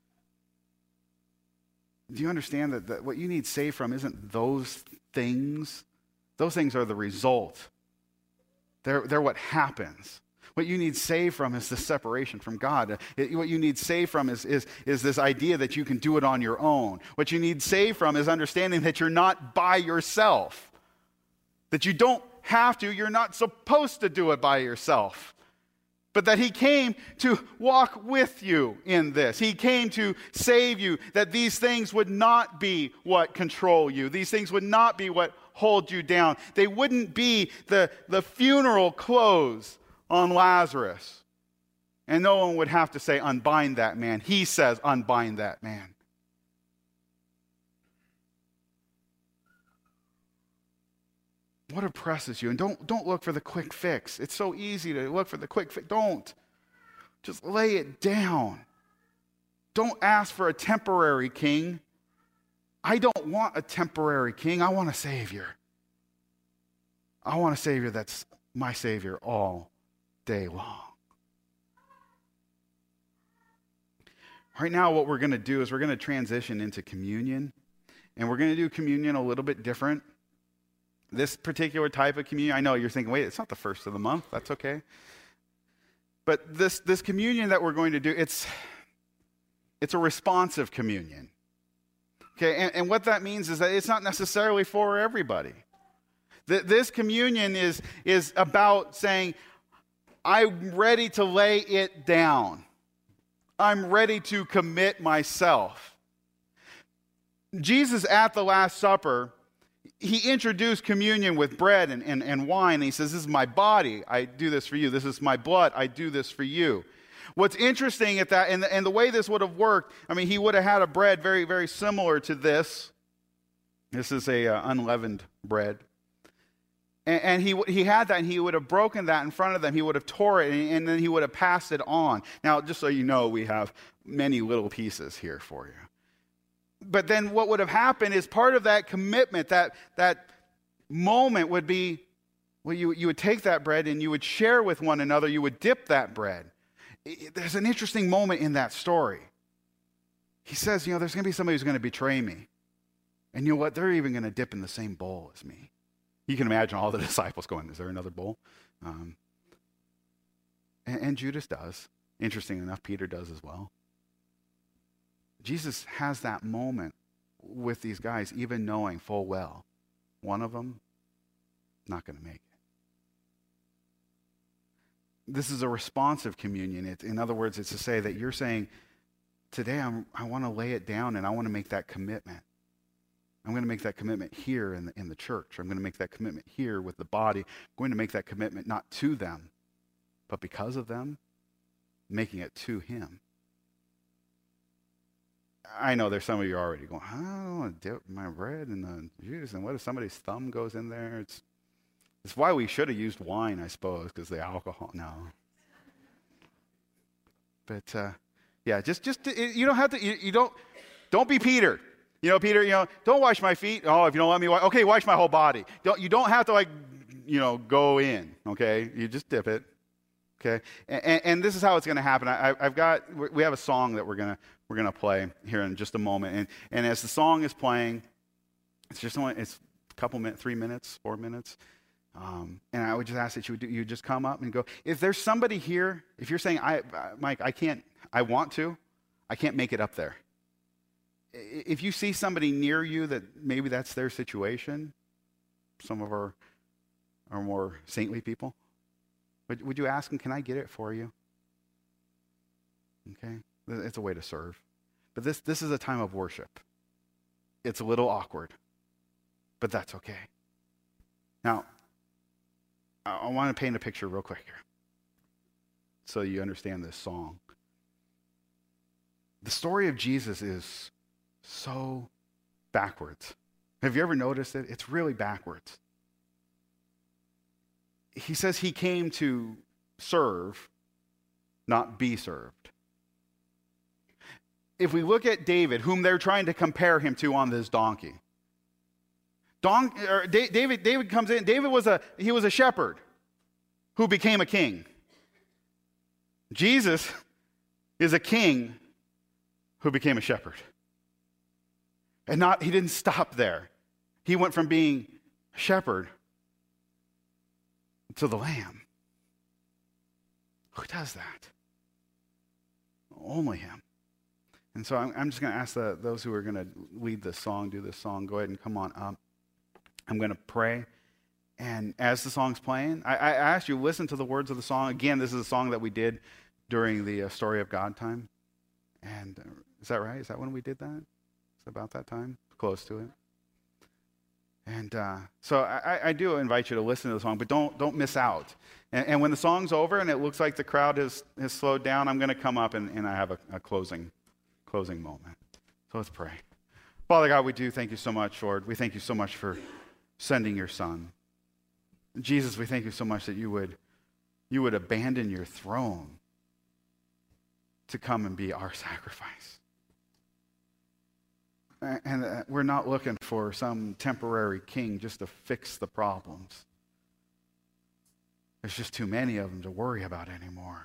Do you understand that what you need saved from isn't those things? Those things are the result. They're what happens. What you need saved from is the separation from God. What you need saved from is this idea that you can do it on your own. What you need saved from is understanding that you're not by yourself. That you don't have to, you're not supposed to do it by yourself. But that he came to walk with you in this. He came to save you, that these things would not be what control you. These things would not be what hold you down. They wouldn't be the funeral clothes on Lazarus. And no one would have to say, unbind that man. He says, unbind that man. What oppresses you? And don't look for the quick fix. It's so easy to look for the quick fix. Don't. Just lay it down. Don't ask for a temporary king. I don't want a temporary king. I want a Savior. I want a Savior that's my Savior all day long. Right now, what we're going to do is we're going to transition into communion. And we're going to do communion a little bit different. This particular type of communion, I know you're thinking, wait, it's not the first of the month. That's okay. But this communion that we're going to do, it's a responsive communion. Okay, and what that means is that it's not necessarily for everybody. This communion is about saying, I'm ready to lay it down. I'm ready to commit myself. Jesus at the Last Supper, he introduced communion with bread and wine. And he says, this is my body. I do this for you. This is my blood. I do this for you. What's interesting at that, and the way this would have worked, I mean, he would have had a bread very, very similar to this. This is a unleavened bread. And he had that, and he would have broken that in front of them. He would have tore it, and then he would have passed it on. Now, just so you know, we have many little pieces here for you. But then what would have happened is part of that commitment, that moment would be, well, you would take that bread and you would share with one another. You would dip that bread. There's an interesting moment in that story. He says, there's going to be somebody who's going to betray me. And you know what? They're even going to dip in the same bowl as me. You can imagine all the disciples going, is there another bowl? And Judas does. Interesting enough, Peter does as well. Jesus has that moment with these guys, even knowing full well, one of them not going to make it. This is a responsive communion. In other words, it's to say that you're saying, today I want to lay it down and I want to make that commitment. I'm going to make that commitment here in the church. I'm going to make that commitment here with the body. I'm going to make that commitment not to them, but because of them, making it to him. I know there's some of you already going, I don't want to dip my bread in the juice. And what if somebody's thumb goes in there? It's why we should have used wine, I suppose, because the alcohol. No. But yeah, just you don't have to. You don't be Peter. Peter. Don't wash my feet. Oh, if you don't let me wash, okay, wash my whole body. You don't have to go in. Okay, you just dip it. Okay, and this is how it's going to happen. We have a song that we're gonna play here in just a moment, and as the song is playing, it's a couple minutes, 3 minutes, 4 minutes, and I would just ask that you just come up and go. If there's somebody here, if you're saying, Mike, I can't make it up there. If you see somebody near you that maybe that's their situation, some of our more saintly people. Would you ask him, can I get it for you? Okay? It's a way to serve. But this is a time of worship. It's a little awkward, but that's okay. Now, I want to paint a picture real quick here so you understand this song. The story of Jesus is so backwards. Have you ever noticed it? It's really backwards. He says he came to serve, not be served. If we look at David, whom they're trying to compare him to on this donkey, David comes in. David was a shepherd who became a king. Jesus is a king who became a shepherd. And he didn't stop there. He went from being a shepherd to the Lamb. Who does that? Only him. And so I'm just going to ask those who are going to lead this song, do this song, go ahead and come on up. I'm going to pray. And as the song's playing, I ask you, listen to the words of the song. Again, this is a song that we did during the Story of God time. And is that right? Is that when we did that? Is it about that time? Close to it. And so I do invite you to listen to the song, but don't miss out. And when the song's over and it looks like the crowd has slowed down, I'm going to come up and I have a closing moment. So let's pray. Father God, we do thank you so much, Lord. We thank you so much for sending your Son. Jesus, we thank you so much that you would abandon your throne to come and be our sacrifice. And we're not looking for some temporary king just to fix the problems. There's just too many of them to worry about anymore.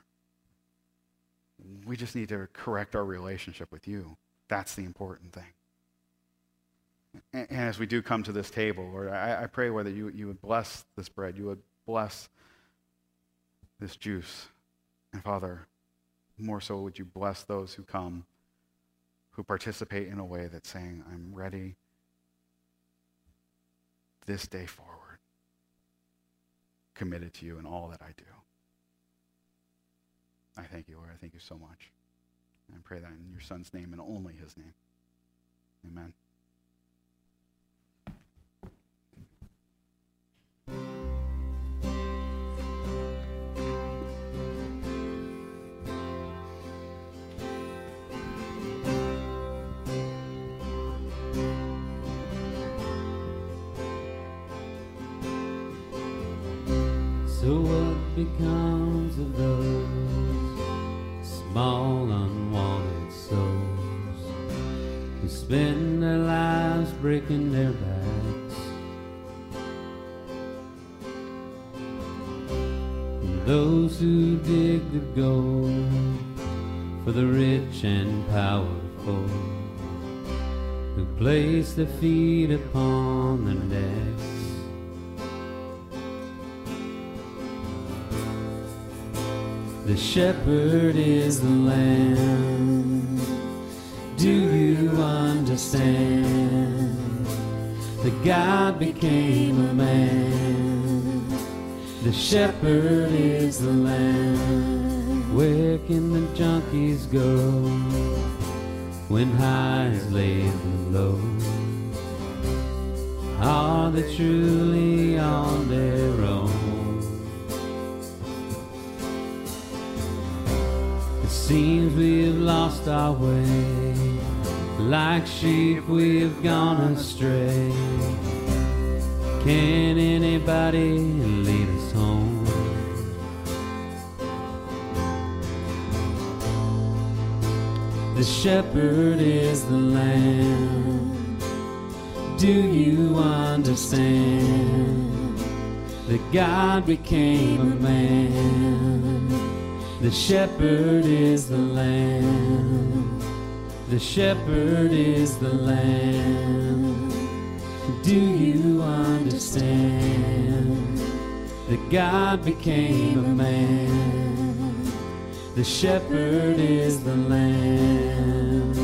We just need to correct our relationship with you. That's the important thing. And as we do come to this table, Lord, I pray whether you would bless this bread, you would bless this juice. And Father, more so would you bless those who come, who participate in a way that's saying, I'm ready this day forward, committed to you in all that I do. I thank you, Lord. I thank you so much. And I pray that in your Son's name and only his name. Amen. So what becomes of those small unwanted souls who spend their lives breaking their backs? And those who dig the gold for the rich and powerful, who place their feet upon their necks? The shepherd is the lamb. Do you understand that God became a man? The shepherd is the lamb. Where can the junkies go when high is laid low? Are they truly on their own? Seems we've lost our way, like sheep we've gone astray. Can anybody lead us home? The shepherd is the lamb. Do you understand that God became a man? The shepherd is the lamb. The shepherd is the lamb. Do you understand that God became a man? The shepherd is the lamb.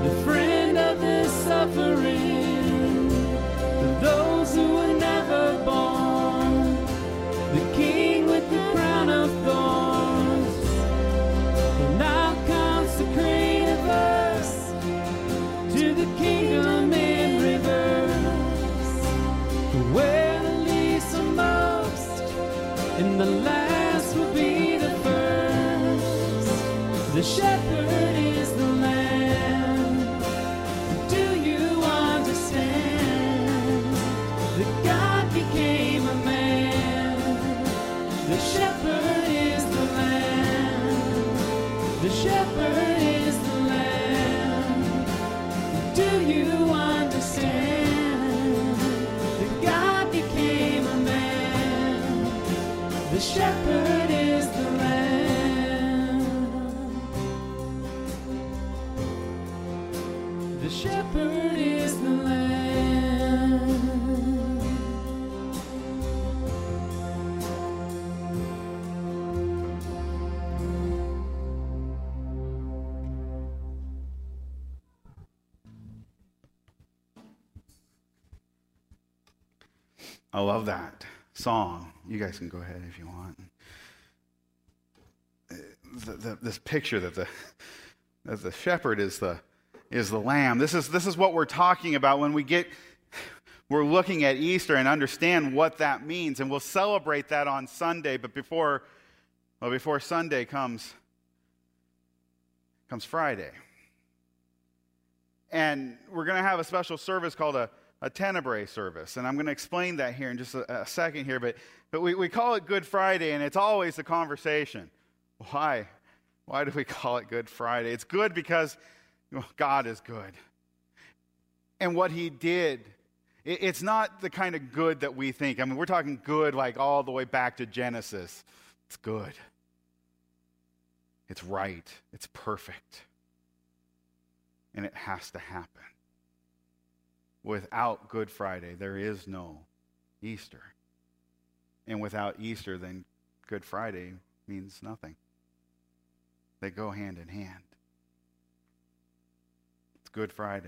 the friend of the suffering, for those who were never born, the King with the crown of thorns, will now consecrate us to the kingdom in reverse, where the least are most and the last will be the first. The shepherd is the lamb. Do you understand that God became a man? The shepherd is the lamb. The shepherd is the lamb. Do you understand that God became a man? The shepherd is the lamb. The shepherd is the lamb. I love that song. You guys can go ahead if you want. This picture that the shepherd is the lamb. This is what we're talking about when we're looking at Easter and understand what that means, and we'll celebrate that on Sunday. But before Sunday comes Friday, and we're going to have a special service called a Tenebrae service, and I'm going to explain that here in just a second here. But we call it Good Friday, and it's always the conversation. Why? Why do we call it Good Friday? It's good because God is good. And what he did, it's not the kind of good that we think. I mean, we're talking good like all the way back to Genesis. It's good. It's right. It's perfect. And it has to happen. Without Good Friday, there is no Easter. And without Easter, then Good Friday means nothing. They go hand in hand. It's Good Friday.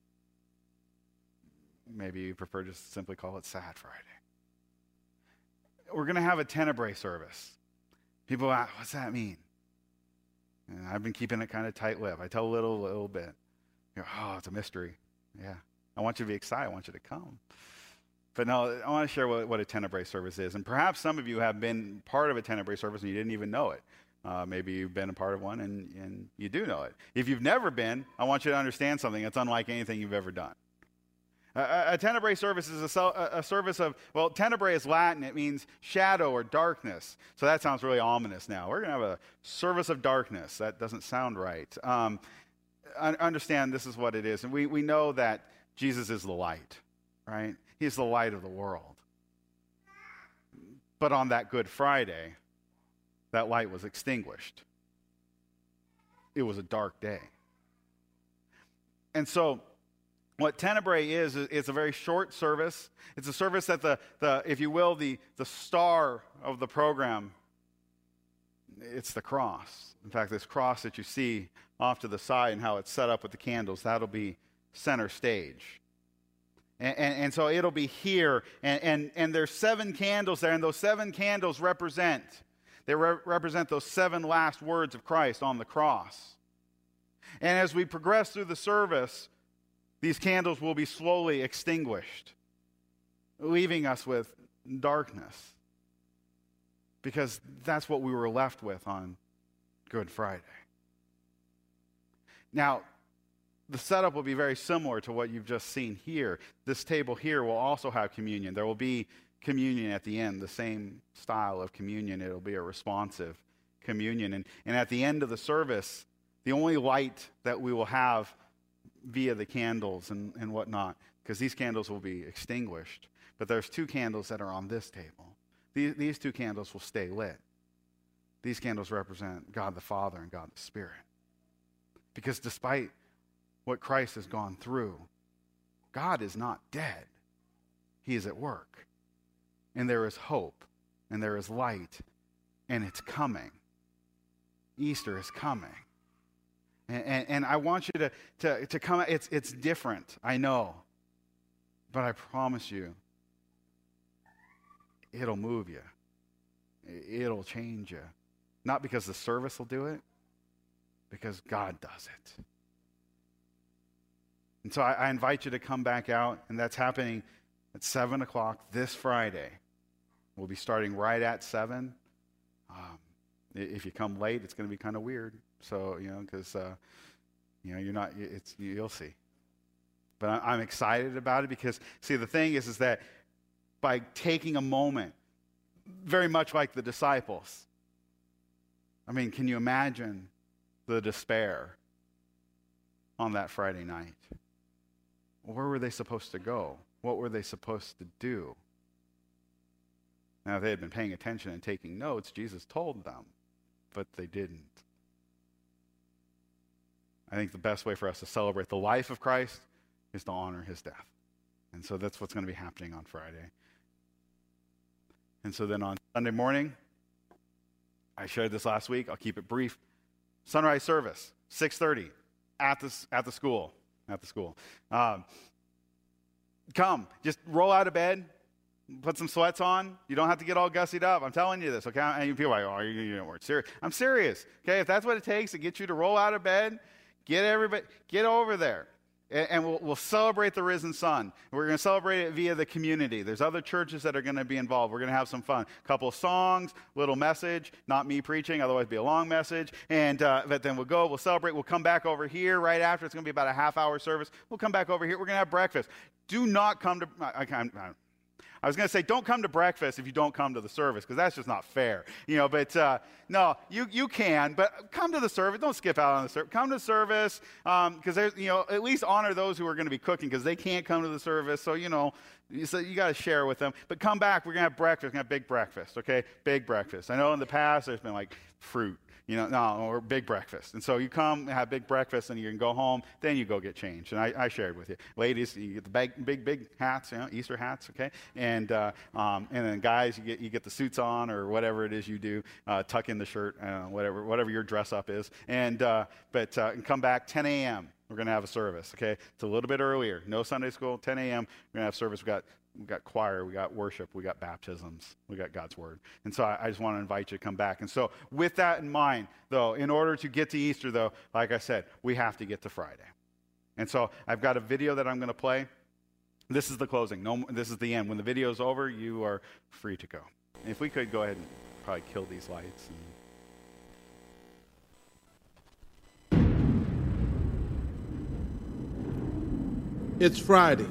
Maybe you prefer just to simply call it Sad Friday. We're going to have a Tenebrae service. People ask, what's that mean? And I've been keeping it kind of tight-lipped. I tell a little bit. You go, oh, it's a mystery. Yeah. I want you to be excited. I want you to come. But no, I want to share what a Tenebrae service is. And perhaps some of you have been part of a Tenebrae service and you didn't even know it. Maybe you've been a part of one and you do know it. If you've never been, I want you to understand something that's unlike anything you've ever done. A Tenebrae service is a service of, well, Tenebrae is Latin. It means shadow or darkness. So that sounds really ominous now. We're going to have a service of darkness. That doesn't sound right. Understand this is what it is. And we know that Jesus is the light, right? He's the light of the world. But on that Good Friday, that light was extinguished. It was a dark day. And so what Tenebrae is it's a very short service. It's a service that the if you will, the star of the program, it's the cross. In fact, this cross that you see off to the side and how it's set up with the candles, that'll be center stage. And so it'll be here. And there's 7 candles there, and those 7 candles represent those 7 last words of Christ on the cross. And as we progress through the service, these candles will be slowly extinguished, leaving us with darkness. Because that's what we were left with on Good Friday. Now, the setup will be very similar to what you've just seen here. This table here will also have communion. There will be communion at the end, the same style of communion. It'll be a responsive communion. And at the end of the service, the only light that we will have via the candles and whatnot, because these candles will be extinguished, but there's 2 candles that are on this table. These 2 candles will stay lit. These candles represent God the Father and God the Spirit. Because despite what Christ has gone through, God is not dead. He is at work. And there is hope, and there is light, and it's coming. Easter is coming. And I want you to come. It's different, I know. But I promise you, it'll move you. It'll change you. Not because the service will do it, because God does it. And so I invite you to come back out, and that's happening at 7 o'clock this Friday. We'll be starting right at 7. If you come late, it's going to be kind of weird. So, because, you're not, you'll see. But I'm excited about it because, see, the thing is that by taking a moment, very much like the disciples, I mean, can you imagine the despair on that Friday night? Where were they supposed to go? What were they supposed to do? Now, if they had been paying attention and taking notes, Jesus told them, but they didn't. I think the best way for us to celebrate the life of Christ is to honor his death. And so that's what's going to be happening on Friday. And so then on Sunday morning, I shared this last week, I'll keep it brief. Sunrise service, 6:30 at the school. Come, just roll out of bed, put some sweats on. You don't have to get all gussied up. I'm telling you this, okay? And people are like, you don't work serious. I'm serious, okay? If that's what it takes to get you to roll out of bed, get over there. And we'll celebrate the risen Son. We're going to celebrate it via the community. There's other churches that are going to be involved. We're going to have some fun. A couple of songs, little message, not me preaching, otherwise it'd be a long message. And but then we'll celebrate. We'll come back over here right after. It's going to be about a half-hour service. We'll come back over here. We're going to have breakfast. Do not come to... I was going to say, don't come to breakfast if you don't come to the service, because that's just not fair. But no, you can, but come to the service. Don't skip out on the service. Come to service, because there's, at least honor those who are going to be cooking, because they can't come to the service. So, you got to share with them. But come back. We're going to have breakfast. We're going to have big breakfast, okay? Big breakfast. I know in the past there's been like fruit. Or big breakfast. And so you come, have big breakfast, and you can go home, then you go get changed. And I shared with you. Ladies, you get the big hats, Easter hats, okay? And then guys, you get the suits on or whatever it is you do, tuck in the shirt, whatever your dress up is. And come back 10 a.m. We're going to have a service, okay? It's a little bit earlier. No Sunday school, 10 a.m. We're going to have service. We've got choir, we got worship, we got baptisms, we got God's word. And so I just want to invite you to come back. And so with that in mind, though, in order to get to Easter, though, like I said, we have to get to Friday. And so I've got a video that I'm going to play. This is the closing. This is the end. When the video is over, you are free to go. And if we could go ahead and probably kill these lights. It's Friday.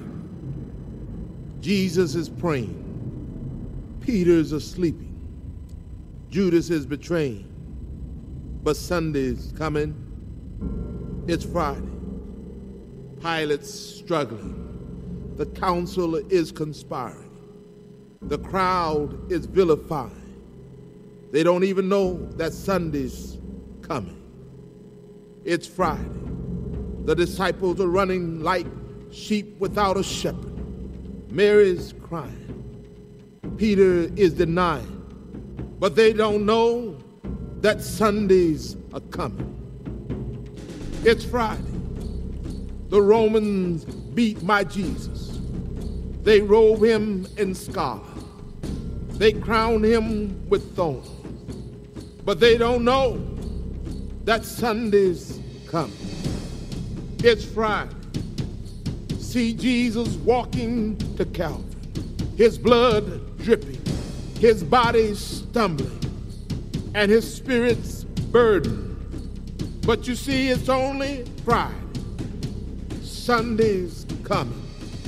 Jesus is praying. Peter's sleeping. Judas is betraying. But Sunday's coming. It's Friday. Pilate's struggling. The council is conspiring. The crowd is vilifying. They don't even know that Sunday's coming. It's Friday. The disciples are running like sheep without a shepherd. Mary's crying. Peter is denying. But they don't know that Sundays are coming. It's Friday. The Romans beat my Jesus. They robe him in scarlet. They crown him with thorns. But they don't know that Sunday's coming. It's Friday. See Jesus walking to Calvary, his blood dripping, his body stumbling, and his spirit's burdened. But you see, it's only Friday. Sunday's coming.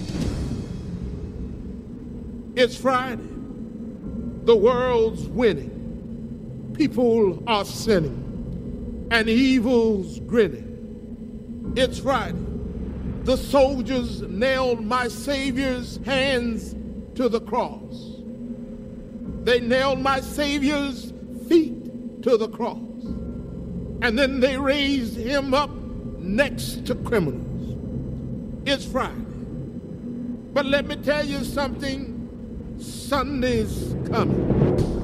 It's Friday. The world's winning. People are sinning, and evil's grinning. It's Friday. The soldiers nailed my Savior's hands to the cross. They nailed my Savior's feet to the cross. And then they raised him up next to criminals. It's Friday. But let me tell you something. Sunday's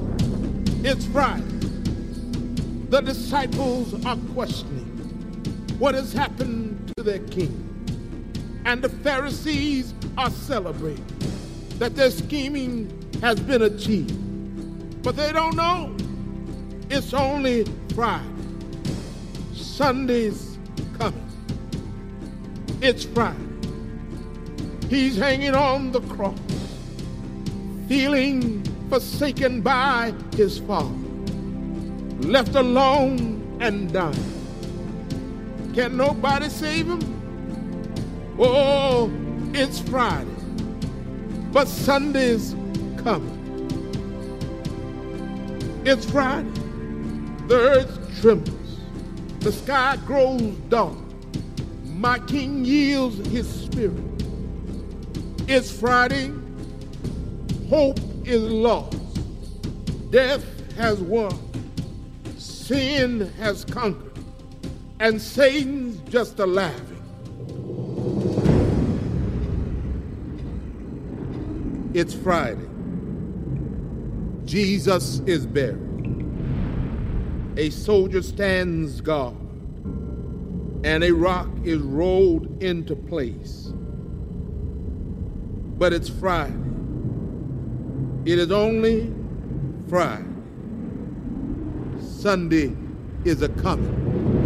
coming. It's Friday. The disciples are questioning. what has happened to their king. And the Pharisees are celebrating that their scheming has been achieved. But they don't know it's only Friday. Sunday's coming. It's Friday. He's hanging on the cross, feeling forsaken by his Father, left alone and dying. Can nobody save him? Oh, it's Friday, but Sunday's coming. It's Friday. The earth trembles. The sky grows dark. My King yields his spirit. It's Friday. Hope is lost. Death has won. Sin has conquered. And Satan's just a laughing. It's Friday. Jesus is buried. A soldier stands guard, and a rock is rolled into place. But it's Friday. It is only Friday. Sunday is a coming.